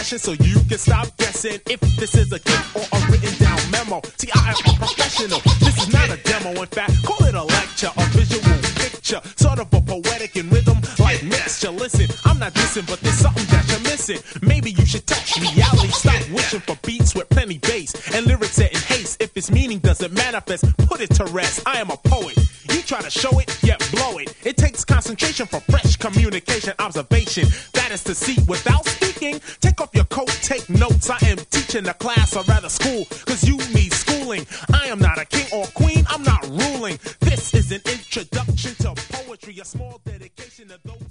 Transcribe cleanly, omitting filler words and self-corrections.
expression so you can stop guessing if this is a gift or a written down memo. See, I am a professional. This is not a demo. In fact, call it a lecture, a visual picture, sort of a poetic in rhythm like mixture. Listen, I'm not dissing, but there's something that you're missing. Maybe you should touch reality. Stop wishing for beats with plenty bass and lyrics set in haste. If its meaning doesn't manifest, put it to rest. I am a poet. You try to show it, yet blow it. It takes concentration for fresh communication, observation. That is to see without speaking. Take off your coat, take notes. I am teaching a class, or rather school, cause you need schooling. I am not a king or queen, I'm not ruling. This is an introduction to poetry, a small dedication to those